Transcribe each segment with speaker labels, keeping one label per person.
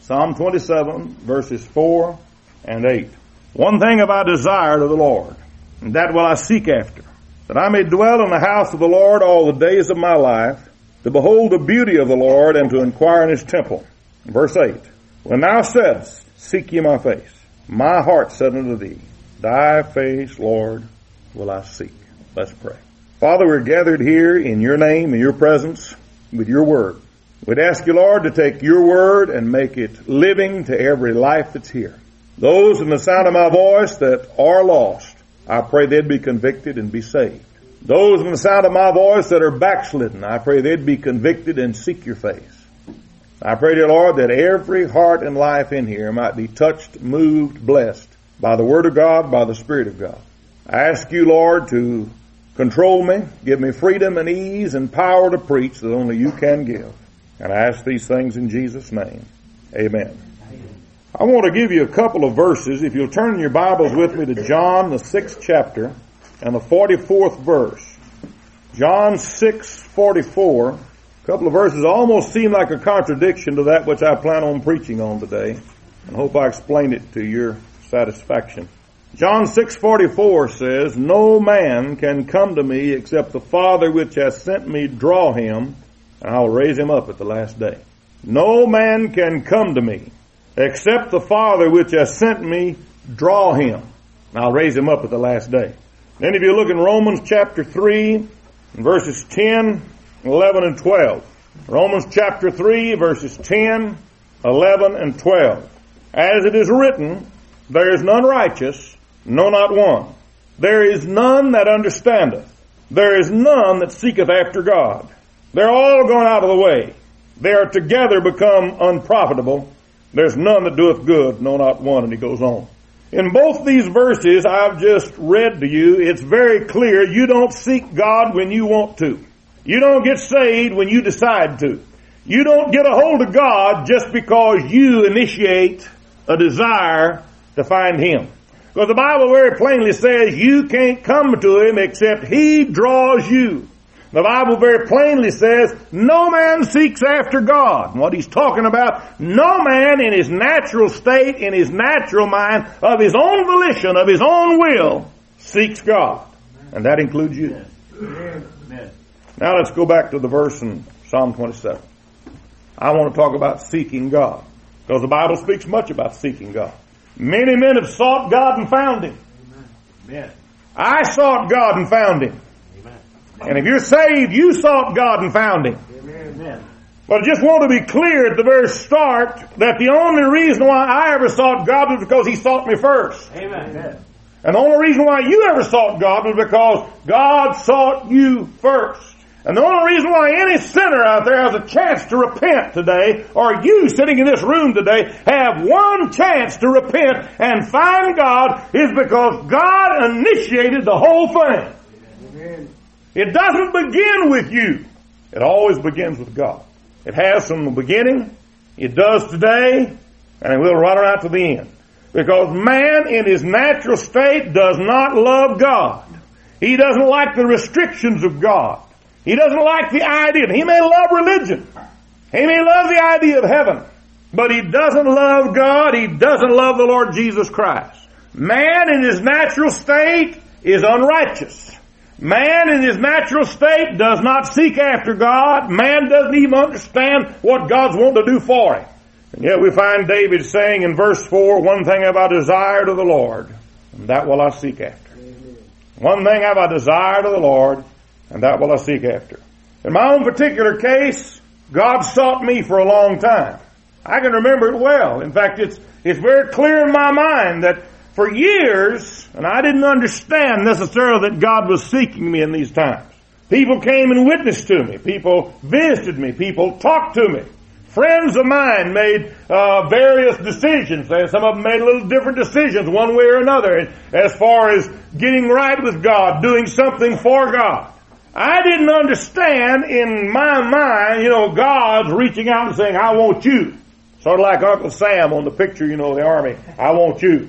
Speaker 1: Psalm 27, verses 4 and 8. One thing have I desired of the Lord, and that will I seek after, that I may dwell in the house of the Lord all the days of my life, to behold the beauty of the Lord and to inquire in his temple. Verse 8. When thou saidst, seek ye my face, my heart said unto thee, thy face, Lord, will I seek. Let's pray. Father, we're gathered here in your name, in your presence, with your word. We'd ask you, Lord, to take your word and make it living to every life that's here. Those in the sound of my voice that are lost, I pray they'd be convicted and be saved. Those in the sound of my voice that are backslidden, I pray they'd be convicted and seek your face. I pray, dear Lord, that every heart and life in here might be touched, moved, blessed by the Word of God, by the Spirit of God. I ask you, Lord, to control me, give me freedom and ease and power to preach that only you can give. And I ask these things in Jesus' name. Amen. I want to give you a couple of verses. If you'll turn your Bibles with me to John, the 6th chapter, and the 44th verse. John 6:44. A couple of verses almost seem like a contradiction to that which I plan on preaching on today. I hope I explained it to your satisfaction. John 6:44 says, no man can come to me except the Father which hath sent me draw him, and I will raise him up at the last day. No man can come to me except the Father which hath sent me draw him, and I'll raise him up at the last day. Then if you look in Romans chapter 3, verses 10, 11, and 12. Romans chapter 3, verses 10, 11, and 12. As it is written, there is none righteous, no, not one. There is none that understandeth. There is none that seeketh after God. They're all gone out of the way. They are together become unprofitable. There's none that doeth good, no, not one. And he goes on. In both these verses I've just read to you, it's very clear you don't seek God when you want to. You don't get saved when you decide to. You don't get a hold of God just because you initiate a desire to find him. Because the Bible very plainly says you can't come to him except he draws you. The Bible very plainly says no man seeks after God. And what he's talking about, no man in his natural state, in his natural mind, of his own volition, of his own will, seeks God. And that includes you. Amen. Now let's go back to the verse in Psalm 27. I want to talk about seeking God. Because the Bible speaks much about seeking God. Many men have sought God and found him. Amen. I sought God and found him. And if you're saved, you sought God and found him. Amen. But I just want to be clear at the very start that the only reason why I ever sought God was because he sought me first. Amen. And the only reason why you ever sought God was because God sought you first. And the only reason why any sinner out there has a chance to repent today, or you sitting in this room today have one chance to repent and find God, is because God initiated the whole thing. Amen. It doesn't begin with you. It always begins with God. It has from the beginning, it does today, and it will run out to the end. Because man in his natural state does not love God. He doesn't like the restrictions of God. He doesn't like the idea. He may love religion. He may love the idea of heaven. But he doesn't love God. He doesn't love the Lord Jesus Christ. Man in his natural state is unrighteous. Man in his natural state does not seek after God. Man doesn't even understand what God's wanting to do for him. And yet we find David saying in verse 4, one thing have I desired of the Lord, and that will I seek after. Amen. One thing have I desired of the Lord, and that will I seek after. In my own particular case, God sought me for a long time. I can remember it well. In fact, it's very clear in my mind that for years, and I didn't understand necessarily that God was seeking me in these times. People came and witnessed to me. People visited me. People talked to me. Friends of mine made various decisions. Some of them made a little different decisions one way or another as far as getting right with God, doing something for God. I didn't understand in my mind, God's reaching out and saying, I want you. Sort of like Uncle Sam on the picture, the army. I want you.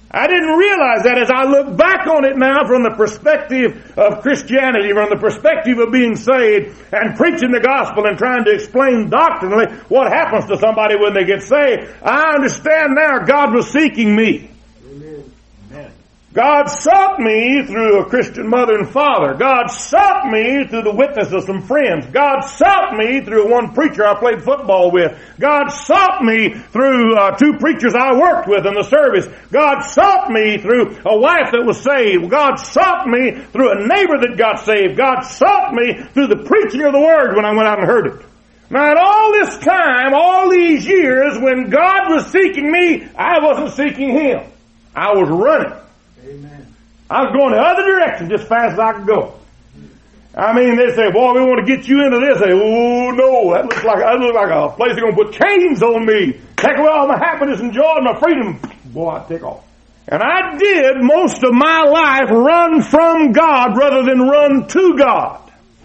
Speaker 1: I didn't realize that as I look back on it now from the perspective of Christianity, from the perspective of being saved and preaching the gospel and trying to explain doctrinally what happens to somebody when they get saved. I understand now God was seeking me. Amen. God sought me through a Christian mother and father. God sought me through the witness of some friends. God sought me through one preacher I played football with. God sought me through two preachers I worked with in the service. God sought me through a wife that was saved. God sought me through a neighbor that got saved. God sought me through the preaching of the Word when I went out and heard it. Now, at all this time, all these years, when God was seeking me, I wasn't seeking Him. I was running. Amen. I was going the other direction just as fast as I could go. I mean, they say, boy, we want to get you into this. I say, oh, no, that looks like a place they're going to put chains on me. Take away all my happiness and joy and my freedom. Boy, I'd take off. And I did most of my life run from God rather than run to God.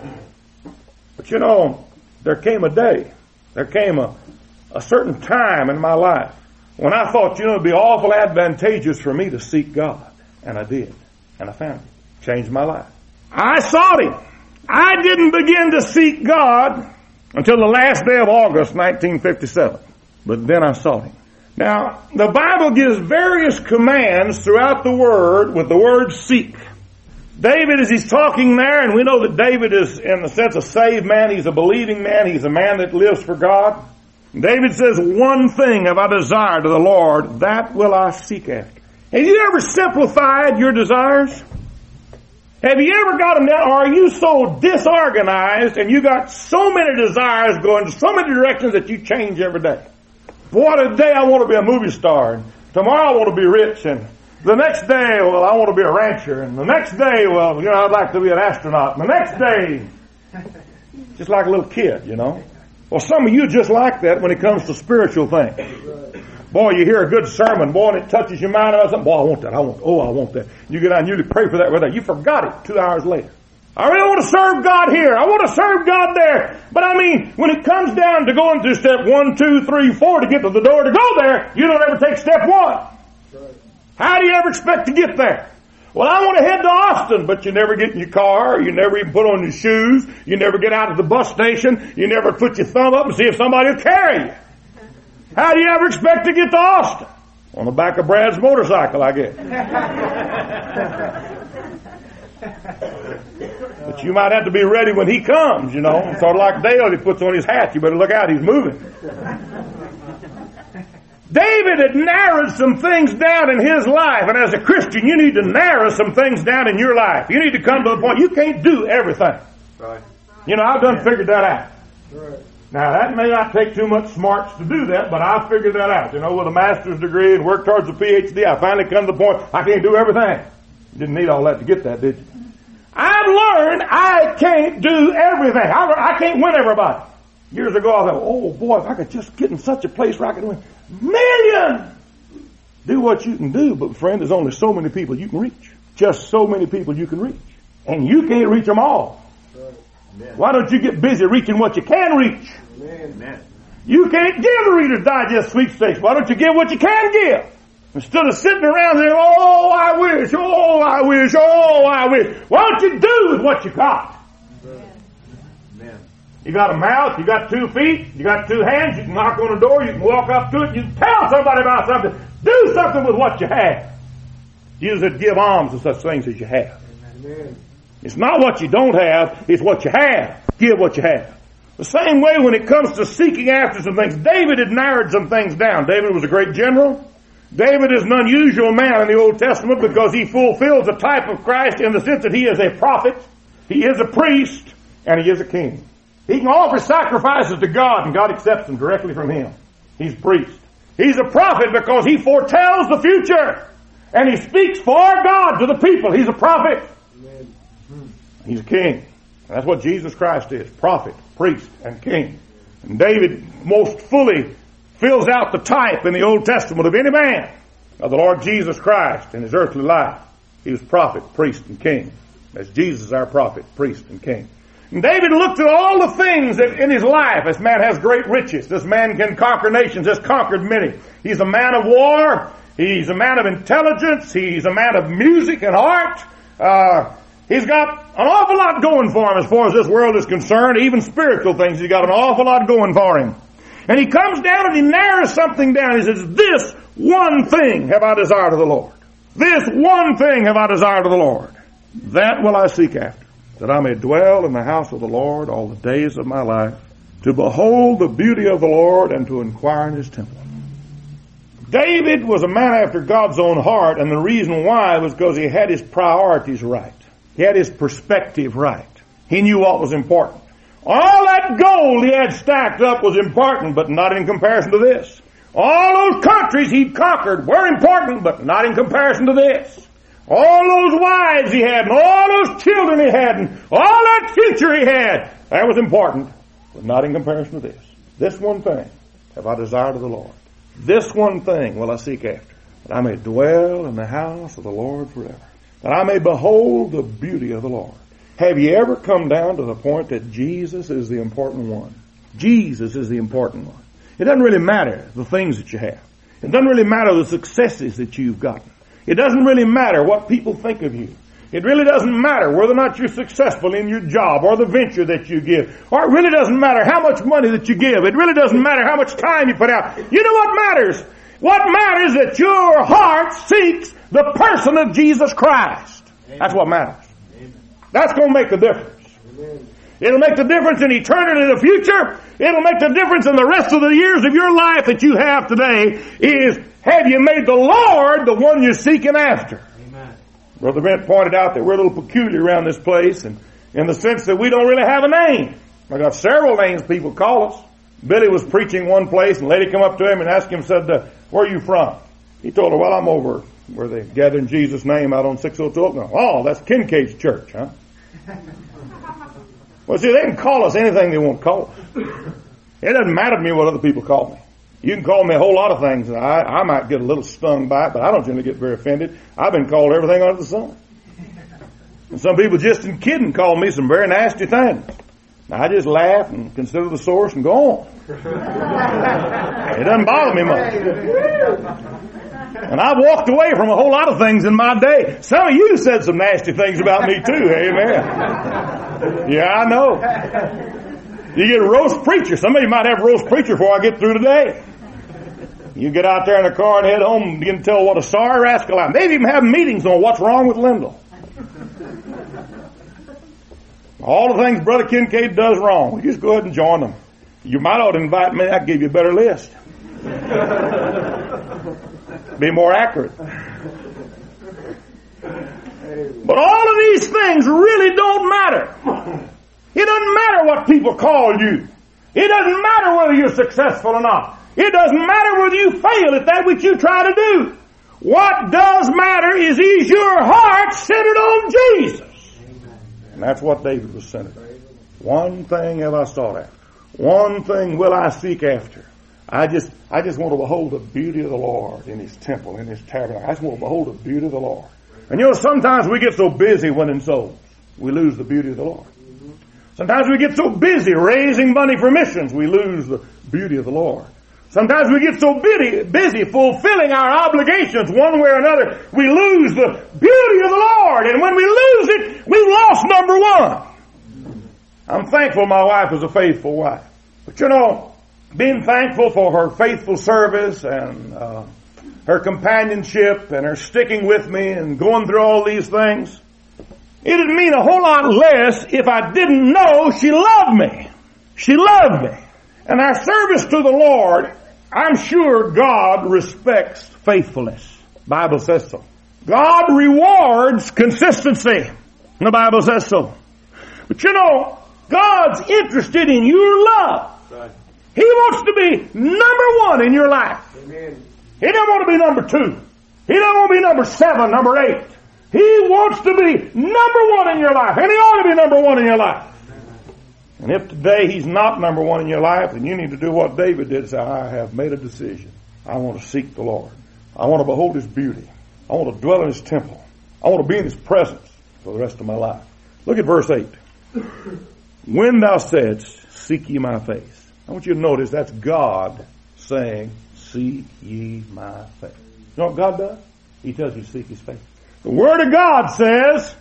Speaker 1: But you know, there came a day, there came a certain time in my life when I thought, you know, it'd be awful advantageous for me to seek God. And I did. And I found Him. Changed my life. I sought Him. I didn't begin to seek God until the last day of August 1957. But then I sought Him. Now, the Bible gives various commands throughout the Word with the word seek. David, as he's talking there, and we know that David is, in the sense, a saved man. He's a believing man. He's a man that lives for God. David says, one thing have I desired of the Lord, that will I seek after. Have you ever simplified your desires? Have you ever got them down, or are you so disorganized and you got so many desires going so many directions that you change every day? Boy, today I want to be a movie star, and tomorrow I want to be rich, and the next day, well, I want to be a rancher, and the next day, well, you know, I'd like to be an astronaut, and the next day, just like a little kid, you know. Well, some of you just like that when it comes to spiritual things. Boy, you hear a good sermon, boy, and it touches your mind about something. Boy, I want that. I want that. You get out and you pray for that right there. You forgot it 2 hours later. I really want to serve God here. I want to serve God there. But I mean, when it comes down to going through step 1, 2, 3, 4 to get to the door to go there, you don't ever take step 1. How do you ever expect to get there? Well, I want to head to Austin, but you never get in your car. You never even put on your shoes. You never get out of the bus station. You never put your thumb up and see if somebody will carry you. How do you ever expect to get to Austin? On the back of Brad's motorcycle, I guess. But you might have to be ready when he comes, you know. Sort of like Dale, he puts on his hat. You better look out, he's moving. David had narrowed some things down in his life, and as a Christian, you need to narrow some things down in your life. You need to come to the point, you can't do everything. Right. You know, I've done figured that out. Right. Now, that may not take too much smarts to do that, but I figured that out. You know, with a master's degree and worked towards a PhD, I finally come to the point I can't do everything. You didn't need all that to get that, did you? I've learned I can't do everything. I can't win everybody. Years ago, I thought, oh boy, if I could just get in such a place where I could win million. Do what you can do, but friend, there's only so many people you can reach. Just so many people you can reach. And you can't reach them all. Amen. Why don't you get busy reaching what you can reach? Amen. You can't give a Reader's Digest sweepstakes. Why don't you give what you can give? Instead of sitting around saying, oh, I wish, oh, I wish, oh, I wish. Why don't you do with what you got? Amen. You got a mouth, you got 2 feet, you got 2 hands, you can knock on a door, you can walk up to it, you can tell somebody about something. Do something with what you have. Jesus said, give alms and such things as you have. Amen. It's not what you don't have, it's what you have. Give what you have. The same way when it comes to seeking after some things, David had narrowed some things down. David was a great general. David is an unusual man in the Old Testament because he fulfills the type of Christ in the sense that he is a prophet, he is a priest, and he is a king. He can offer sacrifices to God, and God accepts them directly from him. He's a priest. He's a prophet because he foretells the future, and he speaks for God to the people. He's a prophet. He's a king. And that's what Jesus Christ is, prophet, priest, and king. And David most fully fills out the type in the Old Testament of any man of the Lord Jesus Christ in his earthly life. He was prophet, priest, and king. As Jesus is our prophet, priest, and king. And David looked at all the things that in his life. This man has great riches. This man can conquer nations, has conquered many. He's a man of war. He's a man of intelligence. He's a man of music and art. He's got an awful lot going for him as far as this world is concerned. Even spiritual things, he's got an awful lot going for him. And he comes down and he narrows something down. He says, this one thing have I desired of the Lord. This one thing have I desired of the Lord. That will I seek after, that I may dwell in the house of the Lord all the days of my life, to behold the beauty of the Lord and to inquire in his temple. David was a man after God's own heart, and the reason why was because he had his priorities right. He had his perspective right. He knew what was important. All that gold he had stacked up was important, but not in comparison to this. All those countries he'd conquered were important, but not in comparison to this. All those wives he had, and all those children he had, and all that future he had, that was important, but not in comparison to this. This one thing have I desired of the Lord. This one thing will I seek after, that I may dwell in the house of the Lord forever, that I may behold the beauty of the Lord. Have you ever come down to the point that Jesus is the important one? Jesus is the important one. It doesn't really matter the things that you have. It doesn't really matter the successes that you've gotten. It doesn't really matter what people think of you. It really doesn't matter whether or not you're successful in your job or the venture that you give. Or it really doesn't matter how much money that you give. It really doesn't matter how much time you put out. You know what matters? What matters is that your heart seeks the person of Jesus Christ. Amen. That's what matters. Amen. That's going to make the difference. Amen. It'll make the difference in eternity in the future. It'll make the difference in the rest of the years of your life that you have today. Is, have you made the Lord the one you're seeking after? Amen. Brother Brent pointed out that we're a little peculiar around this place, and in the sense that we don't really have a name. I got several names people call us. Billy was preaching one place, and a lady come up to him and asked him, said, where are you from? He told her, well, I'm over where they gather in Jesus' name out on 602 Oakland. Oh, that's Kincaid's church, huh? Well, see, they can call us anything they want to call us. It doesn't matter to me what other people call me. You can call me a whole lot of things, and I might get a little stung by it, but I don't generally get very offended. I've been called everything under the sun. And some people just in kidding call me some very nasty things. Now, I just laugh and consider the source and go on. It doesn't bother me much. And I've walked away from a whole lot of things in my day. Some of you said some nasty things about me too. Amen. Yeah, I know. You get a roast preacher. Somebody might have a roast preacher before I get through today. You get out there in the car and head home and begin to tell what a sorry rascal I am. They've even have meetings on what's wrong with Lindell. All the things Brother Kincaid does wrong, we just go ahead and join them. You might ought to invite me. I'd give you a better list. Be more accurate. But all of these things really don't matter. It doesn't matter what people call you. It doesn't matter whether you're successful or not. It doesn't matter whether you fail at that which you try to do. What does matter is your heart centered on Jesus. And that's what David was centered. One thing have I sought after. One thing will I seek after. I just want to behold the beauty of the Lord in His temple, in His tabernacle. I just want to behold the beauty of the Lord. And you know, sometimes we get so busy winning souls, we lose the beauty of the Lord. Sometimes we get so busy raising money for missions, we lose the beauty of the Lord. Sometimes we get so busy fulfilling our obligations one way or another, we lose the beauty of the Lord. And when we lose it, we've lost number one. I'm thankful my wife is a faithful wife. But you know, being thankful for her faithful service and her companionship and her sticking with me and going through all these things, it'd mean a whole lot less if I didn't know she loved me. She loved me. And our service to the Lord, I'm sure God respects faithfulness. The Bible says so. God rewards consistency. The Bible says so. But you know, God's interested in your love. Right. He wants to be number one in your life. Amen. He doesn't want to be number two. He doesn't want to be number 7, number 8. He wants to be number one in your life. And He ought to be number one in your life. And if today He's not number one in your life, then you need to do what David did. Say, I have made a decision. I want to seek the Lord. I want to behold His beauty. I want to dwell in His temple. I want to be in His presence for the rest of my life. Look at verse 8. When thou saidst, seek ye my face. I want you to notice that's God saying, seek ye my face. You know what God does? He tells you to seek His face. The Word of God says,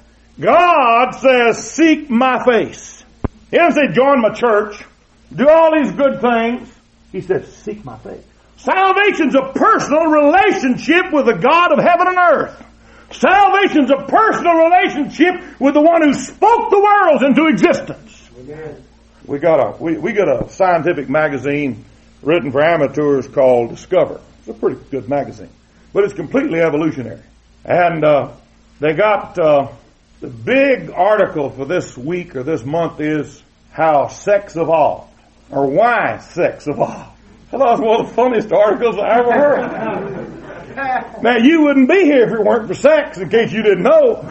Speaker 1: seek my face. He doesn't say join my church, do all these good things. He says, seek my face. Salvation's a personal relationship with the God of heaven and earth. Salvation's a personal relationship with the one who spoke the worlds into existence. Amen. We got a scientific magazine written for amateurs called Discover. It's a pretty good magazine, but it's completely evolutionary. And they got the big article for this week or this month is how sex evolved, or why sex evolved. I thought it was one of the funniest articles I ever heard. Now, you wouldn't be here if it weren't for sex, in case you didn't know.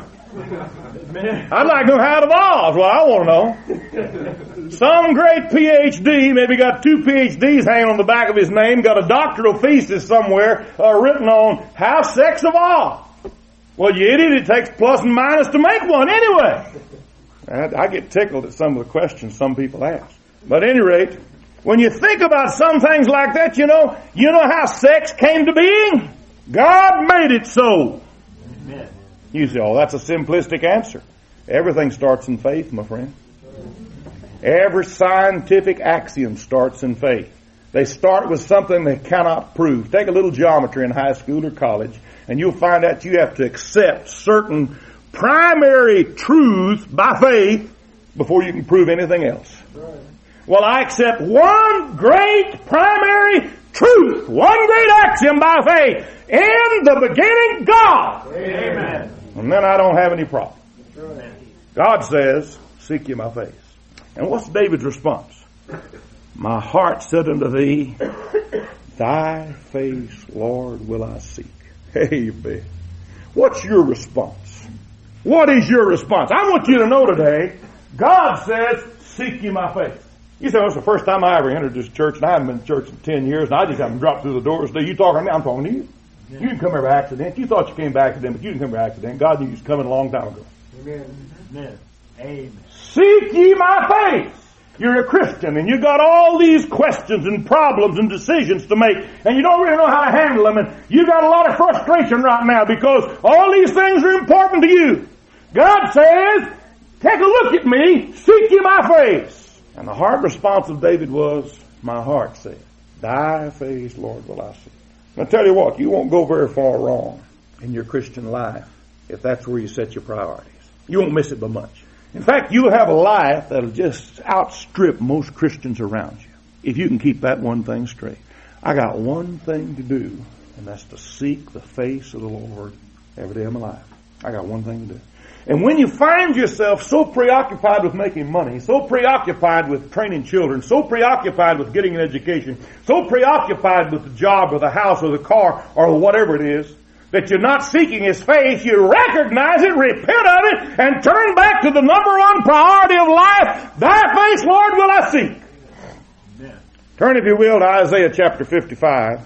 Speaker 1: I'd like to know how it evolved. Well, I want to know. Some great PhD, maybe got 2 PhDs hanging on the back of his name, got a doctoral thesis somewhere written on how sex evolved. Well, you idiot, it takes plus and minus to make one anyway. I get tickled at some of the questions some people ask. But at any rate, when you think about some things like that, you know how sex came to being? God made it so. Amen. You say, oh, that's a simplistic answer. Everything starts in faith, my friend. Every scientific axiom starts in faith. They start with something they cannot prove. Take a little geometry in high school or college, and you'll find out you have to accept certain primary truths by faith before you can prove anything else. Right. Well, I accept one great primary truth, one great axiom by faith. In the beginning, God. Amen. And then I don't have any problem. Right. God says, seek ye my face. And what's David's response? My heart said unto thee, thy face, Lord, will I seek. Amen. What's your response? What is your response? I want you to know today, God says, seek ye my face. You say, well, it's the first time I ever entered this church, and I haven't been to church in 10 years, and I just haven't dropped through the doors today. You talking to me? I'm talking to you. Yeah. You didn't come here by accident. You thought you came by accident, but you didn't come here by accident. God knew you was coming a long time ago. Amen. Amen. Amen. Seek ye my face. You're a Christian, and you got all these questions and problems and decisions to make, and you don't really know how to handle them, and you got a lot of frustration right now because all these things are important to you. God says, take a look at me, seek ye my face. And the hard response of David was, my heart said, thy face, Lord, will I see. Now, I tell you what, you won't go very far wrong in your Christian life if that's where you set your priorities. You won't miss it by much. In fact, you'll have a life that'll just outstrip most Christians around you if you can keep that one thing straight. I got one thing to do, and that's to seek the face of the Lord every day of my life. I got one thing to do. And when you find yourself so preoccupied with making money, so preoccupied with training children, so preoccupied with getting an education, so preoccupied with the job or the house or the car or whatever it is, that you're not seeking His face, you recognize it, repent of it, and turn back to the number one priority of life. Thy face, Lord, will I seek. Amen. Turn, if you will, to Isaiah chapter 55,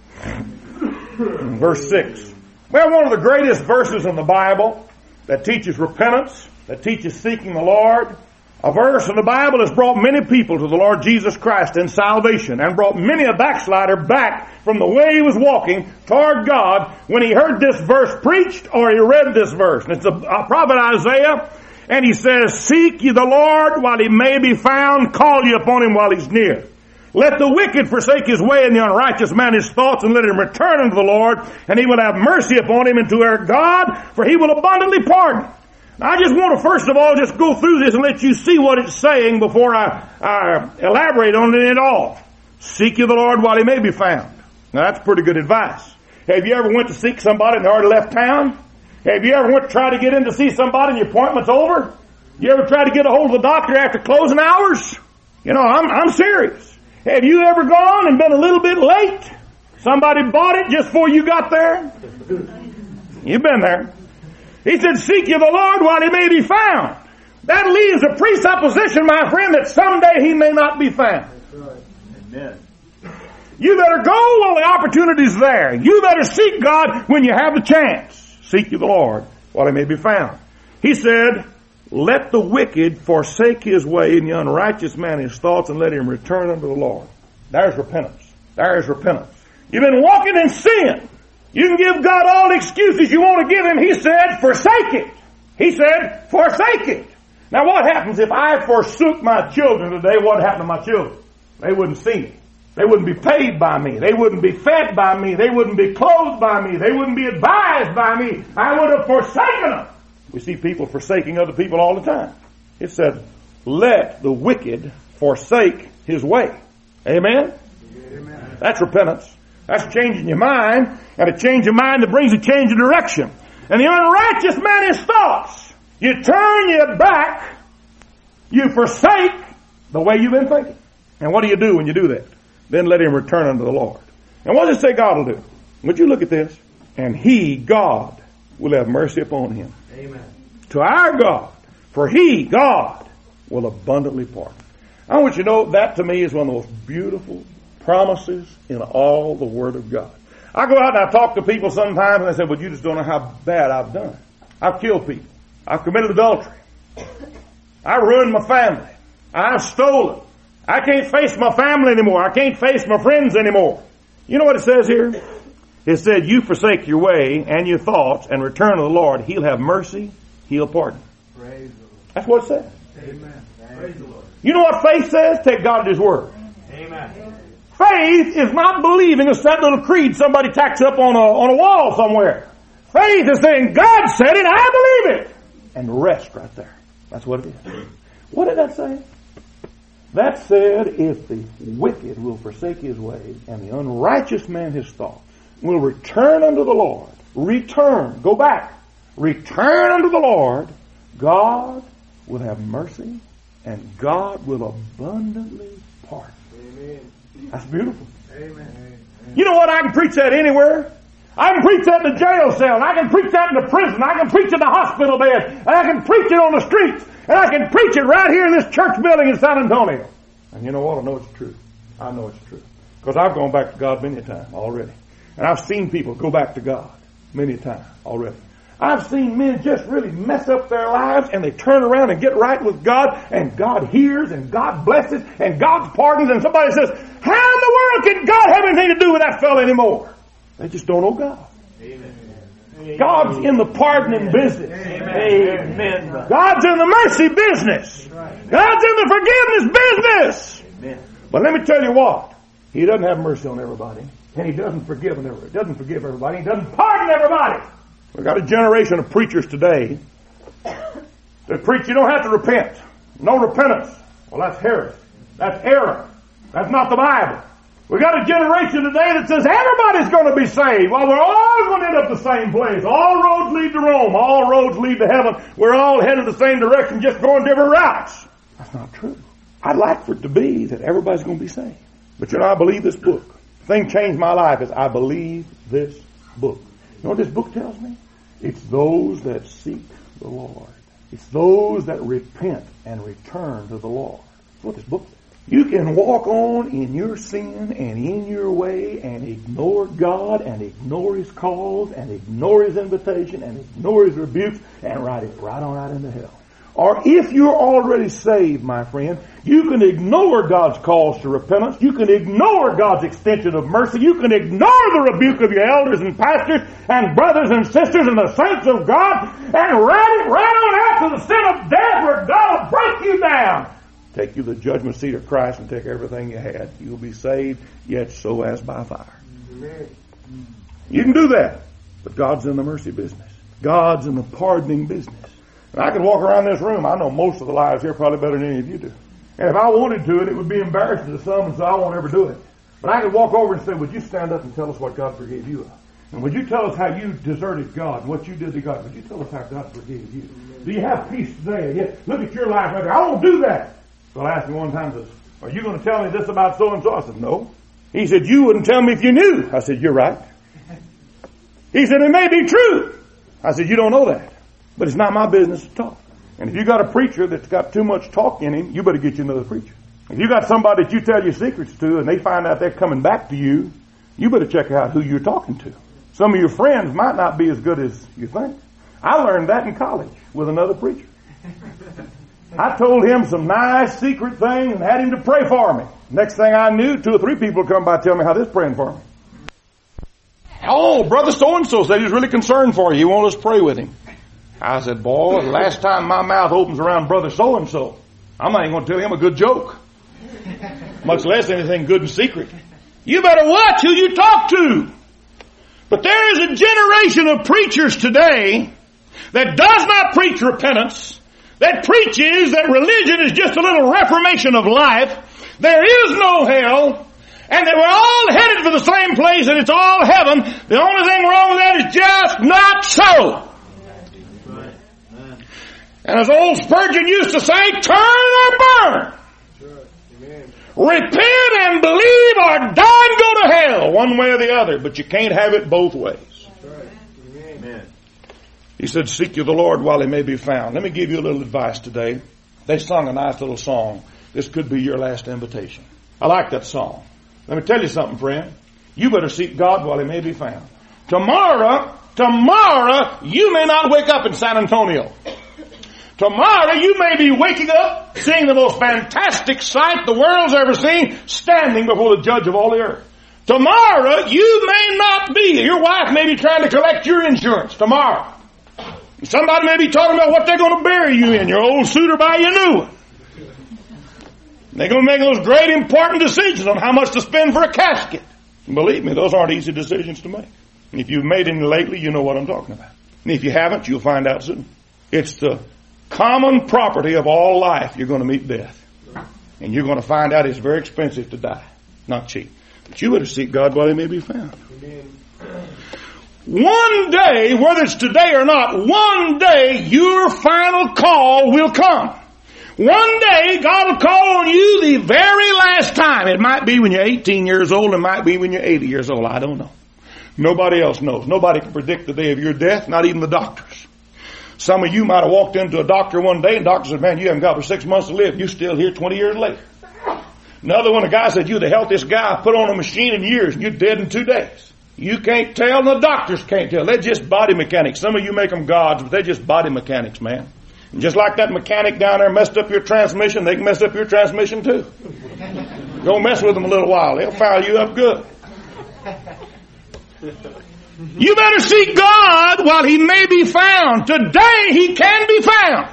Speaker 1: verse 6. Well, one of the greatest verses in the Bible that teaches repentance, that teaches seeking the Lord. A verse in the Bible has brought many people to the Lord Jesus Christ in salvation and brought many a backslider back from the way he was walking toward God when he heard this verse preached or he read this verse. And it's a prophet Isaiah, and he says, seek ye the Lord while he may be found, call ye upon him while he's near. Let the wicked forsake his way and the unrighteous man his thoughts, and let him return unto the Lord, and he will have mercy upon him and to our God, for he will abundantly pardon. Now, I just want to first of all just go through this and let you see what it's saying before I elaborate on it at all. Seek ye the Lord while he may be found. Now that's pretty good advice. Have you ever went to seek somebody and they already left town? Have you ever went to try to get in to see somebody and your appointment's over? You ever tried to get a hold of the doctor after closing hours? You know, I'm serious. Have you ever gone and been a little bit late? Somebody bought it just before you got there? You've been there. He said, seek ye the Lord while he may be found. That leaves a presupposition, my friend, that someday he may not be found. That's right. Amen. You better go while the opportunity's there. You better seek God when you have the chance. Seek ye the Lord while he may be found. He said, let the wicked forsake his way and the unrighteous man his thoughts, and let him return unto the Lord. There's repentance. There's repentance. You've been walking in sin. You can give God all the excuses you want to give Him. He said, forsake it. He said, forsake it. Now what happens if I forsook my children today? What happened to my children? They wouldn't see me. They wouldn't be paid by me. They wouldn't be fed by me. They wouldn't be clothed by me. They wouldn't be advised by me. I would have forsaken them. We see people forsaking other people all the time. It said, let the wicked forsake his way. Amen? Amen. That's repentance. That's changing your mind. And a change of mind that brings a change of direction. And the unrighteous man his thoughts. You turn your back. You forsake the way you've been thinking. And what do you do when you do that? Then let him return unto the Lord. And what does it say God will do? Would you look at this? And He, God, will have mercy upon him.
Speaker 2: Amen.
Speaker 1: To our God. For He, God, will abundantly pardon. I want you to know that to me is one of the most beautiful promises in all the Word of God. I go out and I talk to people sometimes and they say, well, you just don't know how bad I've done. I've killed people. I've committed adultery. I ruined my family. I've stolen. I can't face my family anymore. I can't face my friends anymore. You know what it says here? It said, you forsake your way and your thoughts and return to the Lord. He'll have mercy. He'll pardon.
Speaker 2: Praise the Lord.
Speaker 1: That's what it says.
Speaker 2: Amen. Praise the Lord.
Speaker 1: You know what faith says? Take God at His word.
Speaker 2: Amen.
Speaker 1: Faith is not believing a set little creed somebody tacks up on a wall somewhere. Faith is saying, God said it, I believe it. And rest right there. That's what it is. What did that say? That said, if the wicked will forsake his way, and the unrighteous man his thoughts, will return unto the Lord, return, go back, return unto the Lord, God will have mercy, and God will abundantly pardon.
Speaker 2: Amen.
Speaker 1: That's beautiful.
Speaker 2: Amen.
Speaker 1: You know what? I can preach that anywhere. I can preach that in the jail cell, and I can preach that in the prison, I can preach it in the hospital bed, and I can preach it on the streets, and I can preach it right here in this church building in San Antonio. And you know what? I know it's true. I know it's true. Because I've gone back to God many times already. And I've seen people go back to God many times already. I've seen men just really mess up their lives and they turn around and get right with God, and God hears and God blesses and God pardons, and somebody says, how in the world can God have anything to do with that fellow anymore? They just don't know God.
Speaker 2: Amen.
Speaker 1: God's in the pardoning business.
Speaker 2: Amen.
Speaker 1: God's in the mercy business. God's in the forgiveness business.
Speaker 2: Amen.
Speaker 1: But let me tell you what. He doesn't have mercy on everybody. And He doesn't forgive everybody. He doesn't pardon everybody. We've got a generation of preachers today that preach you don't have to repent. No repentance. Well, that's heresy. That's error. That's not the Bible. We've got a generation today that says everybody's going to be saved. Well, we're all going to end up the same place. All roads lead to Rome. All roads lead to heaven. We're all headed the same direction, just going different routes. That's not true. I'd like for it to be that everybody's going to be saved. But you know, I believe this book. The thing changed my life is I believe this book. You know what this book tells me? It's those that seek the Lord. It's those that repent and return to the Lord. That's what this book says. You can walk on in your sin and in your way and ignore God and ignore His calls and ignore His invitation and ignore His rebukes and ride it right on out into hell. Or if you're already saved, my friend, you can ignore God's calls to repentance. You can ignore God's extension of mercy. You can ignore the rebuke of your elders and pastors and brothers and sisters and the saints of God and ride it right on out to the sin of death where God will break you down. Take you to the judgment seat of Christ and take everything you had. You'll be saved, yet so as by fire.
Speaker 2: Amen.
Speaker 1: You can do that. But God's in the mercy business. God's in the pardoning business. And I can walk around this room. I know most of the lives here probably better than any of you do. And if I wanted to, it would be embarrassing to some, and so I won't ever do it. But I could walk over and say, would you stand up and tell us what God forgave you of? And would you tell us how you deserted God and what you did to God? Would you tell us how God forgave you? Do you have peace today? Yeah, look at your life right there. I won't do that. So I asked him one time, are you going to tell me this about so-and-so? I said, no. He said, you wouldn't tell me if you knew. I said, you're right. He said, it may be true. I said, you don't know that. But it's not my business to talk. And if you got a preacher that's got too much talk in him, you better get you another preacher. If you got somebody that you tell your secrets to and they find out they're coming back to you, you better check out who you're talking to. Some of your friends might not be as good as you think. I learned that in college with another preacher. I told him some nice secret things and had him to pray for me. Next thing I knew, 2 or 3 people come by and tell me how they're praying for me. Oh, brother so-and-so said he's really concerned for you. He wanted us to pray with him. I said, boy, the last time my mouth opens around brother so-and-so, I'm not even going to tell him a good joke. Much less anything good and secret. You better watch who you talk to. But there is a generation of preachers today that does not preach repentance, that preaches that religion is just a little reformation of life. There is no hell, and that we're all headed for the same place, and it's all heaven. The only thing wrong with that is just not so. And as old Spurgeon used to say, turn or burn. Repent and believe or die and go to hell, one way or the other. But you can't have it both ways. Amen. He said, seek you the Lord while he may be found. Let me give you a little advice today. They sung a nice little song. This could be your last invitation. I like that song. Let me tell you something, friend. You better seek God while he may be found. Tomorrow, you may not wake up in San Antonio. Tomorrow you may be waking up, seeing the most fantastic sight the world's ever seen, standing before the judge of all the earth. Tomorrow you may not be. Your wife may be trying to collect your insurance tomorrow. Somebody may be talking about what they're going to bury you in, your old suit or buy you a new one. They're going to make those great important decisions on how much to spend for a casket. And believe me, those aren't easy decisions to make. And if you've made any lately, you know what I'm talking about. And if you haven't, you'll find out soon. It's the common property of all life. You're going to meet death. And you're going to find out it's very expensive to die. Not cheap. But you better seek God while he may be found. Amen. One day, whether it's today or not, one day your final call will come. One day God will call on you the very last time. It might be when you're 18 years old. It might be when you're 80 years old. I don't know. Nobody else knows. Nobody can predict the day of your death, not even the doctors. Some of you might have walked into a doctor one day and the doctor said, man, you haven't got but 6 months to live. You're still here 20 years later. Another one, a guy said, you're the healthiest guy I put on a machine in years and you're dead in 2 days. You can't tell and the doctors can't tell. They're just body mechanics. Some of you make them gods, but they're just body mechanics, man. And just like that mechanic down there messed up your transmission, they can mess up your transmission too. Go mess with them a little while. They'll foul you up good. You better seek God while he may be found. Today he can be found.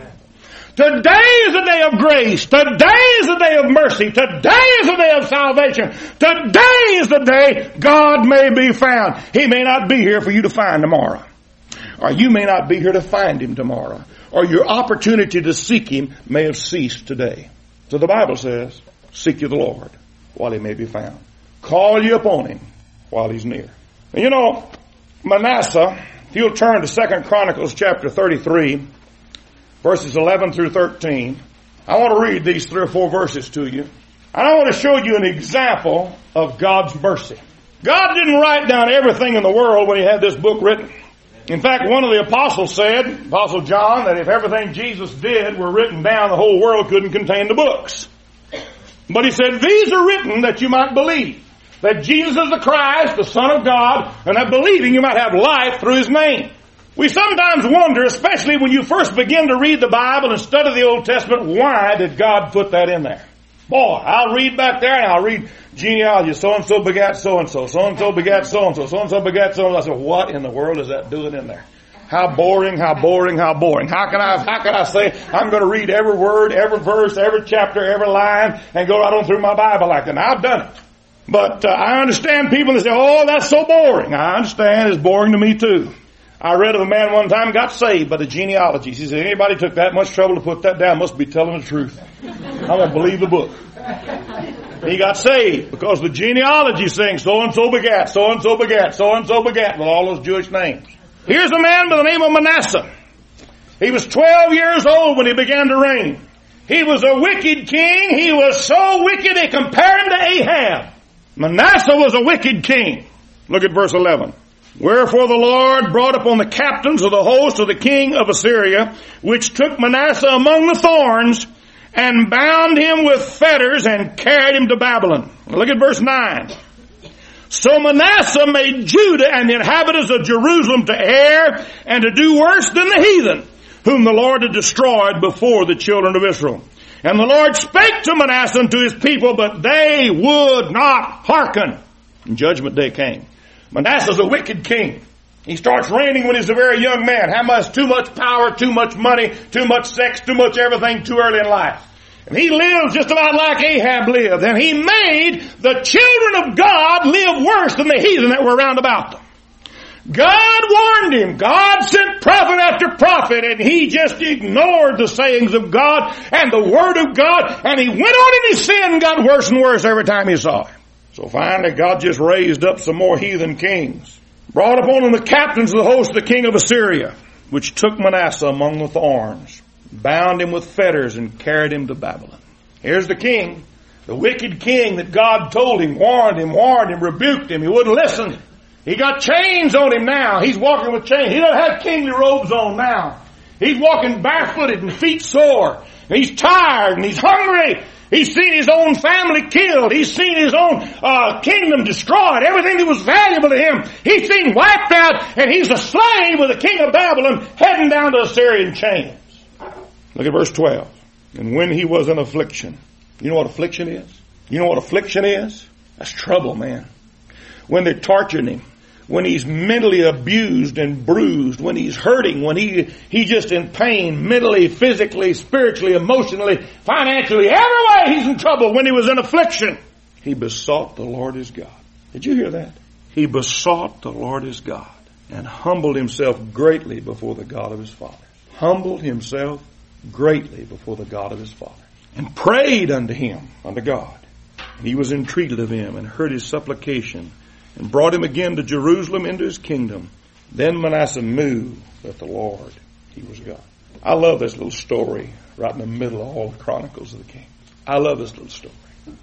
Speaker 1: Today is a day of grace. Today is a day of mercy. Today is a day of salvation. Today is the day God may be found. He may not be here for you to find tomorrow. Or you may not be here to find him tomorrow. Or your opportunity to seek him may have ceased today. So the Bible says, seek you the Lord while he may be found. Call you upon him while he's near. And you know, Manasseh, if you'll turn to 2 Chronicles chapter 33, verses 11 through 13, I want to read these 3 or 4 verses to you. And I want to show you an example of God's mercy. God didn't write down everything in the world when he had this book written. In fact, one of the apostles said, Apostle John, that if everything Jesus did were written down, the whole world couldn't contain the books. But he said, these are written that you might believe that Jesus is the Christ, the Son of God, and that believing you might have life through his name. We sometimes wonder, especially when you first begin to read the Bible and study the Old Testament, why did God put that in there? Boy, I'll read back there and I'll read genealogy. So-and-so begat so-and-so. So-and-so begat so-and-so. So-and-so begat so-and-so. I said, what in the world is that doing in there? How boring, how boring, how boring. How can I say I'm going to read every word, every verse, every chapter, every line and go right on through my Bible like that? Now, I've done it. But I understand people that say, oh, that's so boring. I understand it's boring to me too. I read of a man one time got saved by the genealogies. He said, anybody took that much trouble to put that down must be telling the truth. I'm going to believe the book. He got saved because the genealogy saying so-and-so begat, so-and-so begat, so-and-so begat with all those Jewish names. Here's a man by the name of Manasseh. He was 12 years old when he began to reign. He was a wicked king. He was so wicked they compared him to Ahab. Manasseh was a wicked king. Look at verse 11. Wherefore the Lord brought upon the captains of the host of the king of Assyria, which took Manasseh among the thorns, and bound him with fetters, and carried him to Babylon. Look at verse 9. So Manasseh made Judah and the inhabitants of Jerusalem to err, and to do worse than the heathen, whom the Lord had destroyed before the children of Israel. And the Lord spake to Manasseh and to his people, but they would not hearken. And judgment day came. Manasseh's a wicked king. He starts reigning when he's a very young man. How much? Too much power, too much money, too much sex, too much everything too early in life. And he lives just about like Ahab lived. And he made the children of God live worse than the heathen that were around about them. God warned him. God sent prophet after prophet, and he just ignored the sayings of God and the Word of God, and he went on in his sin and got worse and worse every time he saw him. So finally God just raised up some more heathen kings. Brought upon him the captains of the host of the king of Assyria, which took Manasseh among the thorns, bound him with fetters, and carried him to Babylon. Here's the king, the wicked king that God told him, warned him, rebuked him. He wouldn't listen. He got chains on him now. He's walking with chains. He doesn't have kingly robes on now. He's walking barefooted and feet sore. And he's tired and he's hungry. He's seen his own family killed. He's seen his own kingdom destroyed. Everything that was valuable to him, he's seen wiped out. And he's a slave with the king of Babylon heading down to Assyria in chains. Look at verse 12. And when he was in affliction. You know what affliction is? You know what affliction is? That's trouble, man. When they're torturing him. When he's mentally abused and bruised, when he's hurting, when he's just in pain, mentally, physically, spiritually, emotionally, financially, every way he's in trouble. When he was in affliction, he besought the Lord his God. Did you hear that? He besought the Lord his God and humbled himself greatly before the God of his fathers. Humbled himself greatly before the God of his fathers. And prayed unto him, unto God. And he was entreated of him and heard his supplication, and brought him again to Jerusalem into his kingdom. Then Manasseh knew that the Lord, he was God. I love this little story right in the middle of all the Chronicles of the Kings. I love this little story.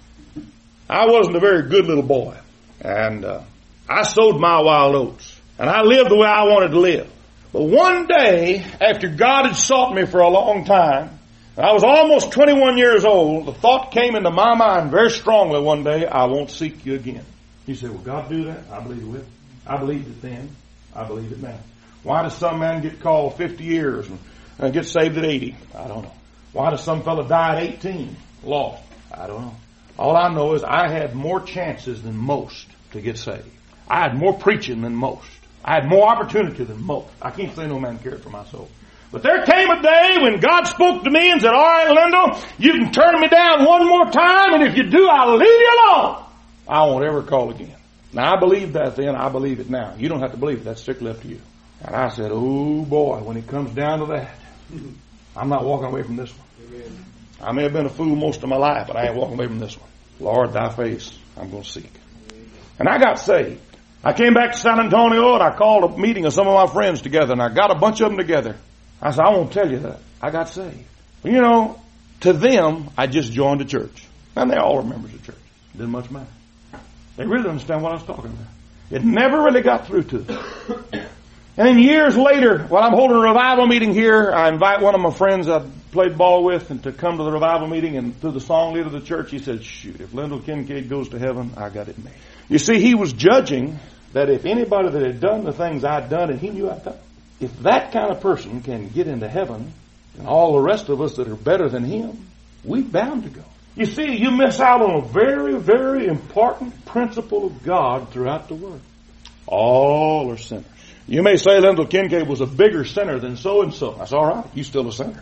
Speaker 1: I wasn't a very good little boy. And I sowed my wild oats. And I lived the way I wanted to live. But one day, after God had sought me for a long time, and I was almost 21 years old, the thought came into my mind very strongly one day, I won't seek you again. You say, will God do that? I believe He will. I believed it then. I believe it now. Why does some man get called 50 years and get saved at 80? I don't know. Why does some fella die at 18? Lost? I don't know. All I know is I had more chances than most to get saved. I had more preaching than most. I had more opportunity than most. I can't say no man cared for my soul. But there came a day when God spoke to me and said, all right, Lindell, you can turn me down one more time, and if you do, I'll leave you alone. I won't ever call again. Now, I believed that then. I believe it now. You don't have to believe it. That's strictly up to you. And I said, oh, boy, when it comes down to that, I'm not walking away from this one. Amen. I may have been a fool most of my life, but I ain't walking away from this one. Lord, thy face I'm going to seek. And I got saved. I came back to San Antonio, and I called a meeting of some of my friends together, and I got a bunch of them together. I said, I won't tell you that. I got saved. But, you know, to them, I just joined the church. And they all were members of the church. It didn't much matter. They really didn't understand what I was talking about. It never really got through to them. And then years later, while I'm holding a revival meeting here, I invite one of my friends I played ball with and to come to the revival meeting, and through the song leader of the church, he said, shoot, if Lindell Kincaid goes to heaven, I got it made. You see, he was judging that if anybody that had done the things I'd done and he knew I'd done, if that kind of person can get into heaven, and all the rest of us that are better than him, we're bound to go. You see, you miss out on a very, very important principle of God throughout the Word. All are sinners. You may say Lindell Kincaid was a bigger sinner than so-and-so. That's all right. You're still a sinner.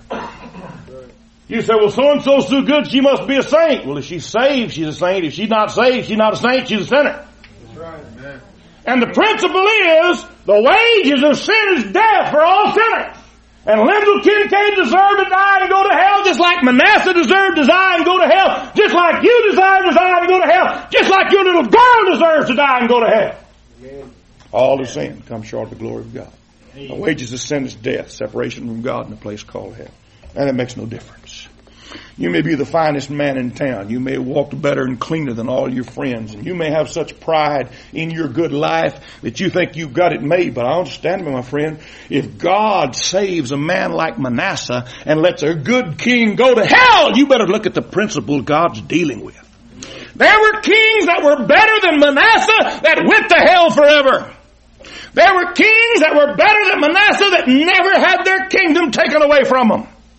Speaker 1: You say, well, so-and-so's so good, she must be a saint. Well, if she's saved, she's a saint. If she's not saved, she's not a saint, she's a sinner.
Speaker 2: That's right, man.
Speaker 1: And the principle is, the wages of sin is death for all sinners. And Lindell Kincaid deserved to die and go to hell, just like Manasseh deserved to die and go to hell, just like you deserve to die and go to hell, just like your little girl deserves to die and go to hell. Amen. All the sin comes short of the glory of God. Amen. The wages of sin is death, separation from God in a place called hell. And it makes no difference. You may be the finest man in town. You may walk better and cleaner than all your friends. And you may have such pride in your good life that you think you've got it made. But I understand me, my friend. If God saves a man like Manasseh and lets a good king go to hell, you better look at the principle God's dealing with. There were kings that were better than Manasseh that went to hell forever. There were kings that were better than Manasseh that never had their kingdom taken away from them.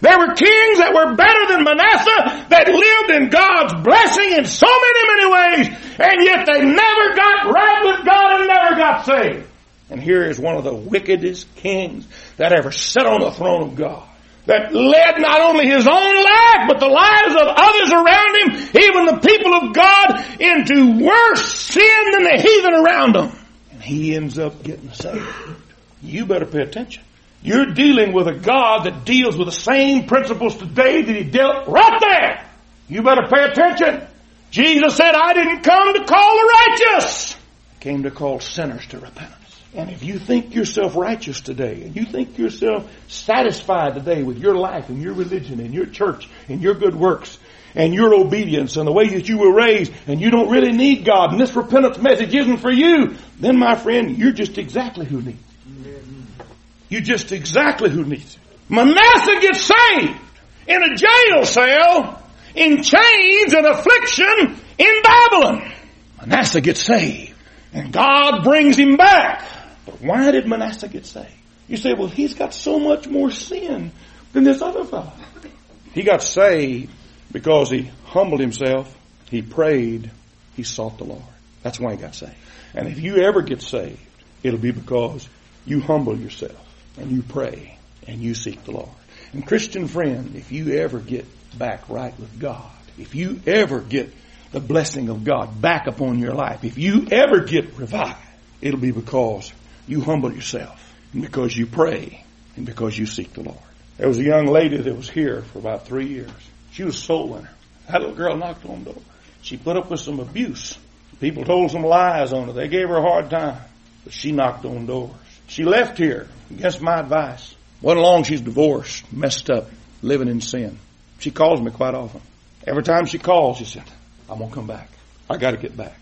Speaker 1: There were kings that were better than Manasseh that lived in God's blessing in so many ways, and yet they never got right with God and never got saved. And here is one of the wickedest kings that ever sat on the throne of God, that led not only his own life, but the lives of others around him, even the people of God, into worse sin than the heathen around him. And he ends up getting saved. You better pay attention. You're dealing with a God that deals with the same principles today that he dealt right there. You better pay attention. Jesus said, I didn't come to call the righteous. I came to call sinners to repentance. And if you think yourself righteous today, and you think yourself satisfied today with your life and your religion and your church and your good works and your obedience and the way that you were raised, and you don't really need God, and this repentance message isn't for you, then my friend, you're just exactly who needs it. You're just exactly who needs it. Manasseh gets saved in a jail cell, in chains and affliction in Babylon. Manasseh gets saved, and God brings him back. But why did Manasseh get saved? You say, well, he's got so much more sin than this other fellow. He got saved because he humbled himself, he prayed, he sought the Lord. That's why he got saved. And if you ever get saved, it'll be because you humble yourself and you pray and you seek the Lord. And Christian friend, if you ever get back right with God, if you ever get the blessing of God back upon your life, if you ever get revived, it'll be because you humble yourself, and because you pray, and because you seek the Lord. There was a young lady that was here for about 3 years. She was a soul winner. That little girl knocked on doors. She put up with some abuse. People told some lies on her. They gave her a hard time. But she knocked on doors. She left here against my advice. Wasn't long she's divorced, messed up, living in sin. She calls me quite often. Every time she calls, she said, I'm going to come back. I got to get back.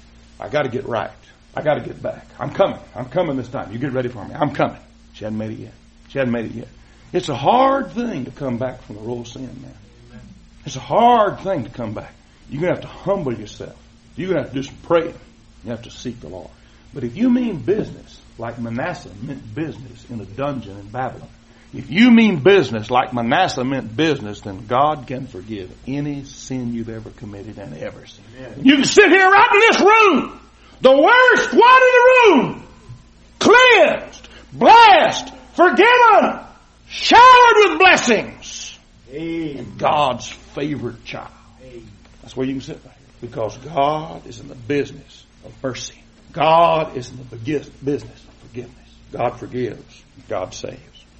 Speaker 1: I got to get right. I got to get back. I'm coming. I'm coming this time. You get ready for me. I'm coming. She hadn't made it yet. She hadn't made it yet. It's a hard thing to come back from the road of sin, man. It's a hard thing to come back. You're going to have to humble yourself. You're going to have to do some praying. You have to seek the Lord. But if you mean business, like Manasseh meant business in a dungeon in Babylon, if you mean business like Manasseh meant business, then God can forgive any sin you've ever committed and ever sinned. You can sit here right in this room, the worst one in the room, cleansed, blessed, forgiven, showered with blessings, and God's favorite child. That's where you can sit right here. Because God is in the business of mercy. God is in the business of forgiveness. God forgives. God saves.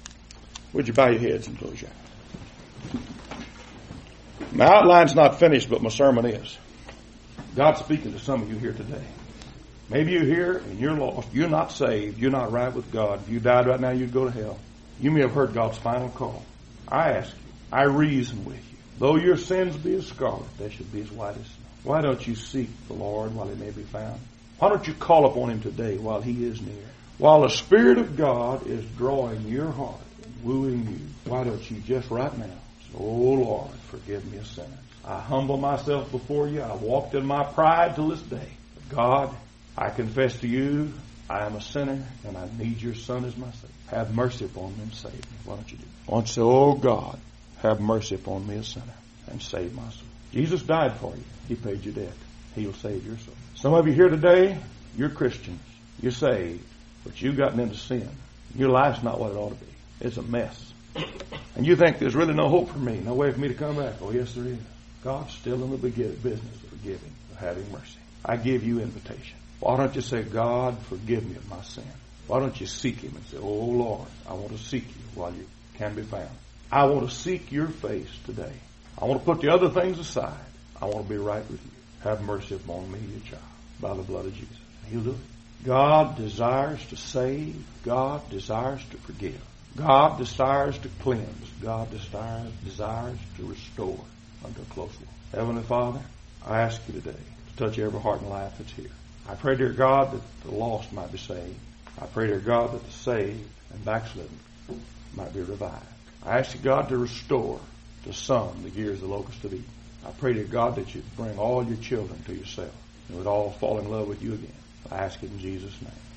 Speaker 1: Would you bow your heads and close your eyes? My outline's not finished, but my sermon is. God's speaking to some of you here today. Maybe you're here and you're lost. You're not saved. You're not right with God. If you died right now, you'd go to hell. You may have heard God's final call. I ask you, I reason with you. Though your sins be as scarlet, they should be as white as snow. Why don't you seek the Lord while he may be found? Why don't you call upon him today while he is near? While the Spirit of God is drawing your heart and wooing you, why don't you just right now say, oh Lord, forgive me a sinner. I humble myself before you. I walked in my pride till this day. But God, I confess to you, I am a sinner and I need your Son as my Savior. Have mercy upon me and save me. Why don't you do it? Why don't you say, oh God, have mercy upon me a sinner and save my soul. Jesus died for you. He paid your debt. He'll save your soul. Some of you here today, you're Christians. You're saved, but you've gotten into sin. Your life's not what it ought to be. It's a mess. And you think there's really no hope for me, no way for me to come back. Oh, yes, there is. God's still in the business of forgiving, of having mercy. I give you invitation. Why don't you say, God, forgive me of my sin? Why don't you seek him and say, oh, Lord, I want to seek you while you can be found. I want to seek your face today. I want to put the other things aside. I want to be right with you. Have mercy upon me, your child, by the blood of Jesus. He'll do it. God desires to save. God desires to forgive. God desires to cleanse. God desires to restore unto a close walk. Heavenly Father, I ask you today to touch every heart and life that's here. I pray, dear God, that the lost might be saved. I pray, dear God, that the saved and backslidden might be revived. I ask you, God, to restore to some the years the locusts have eaten. I pray, dear God, that you bring all your children to yourself and would all fall in love with you again. I ask it in Jesus' name.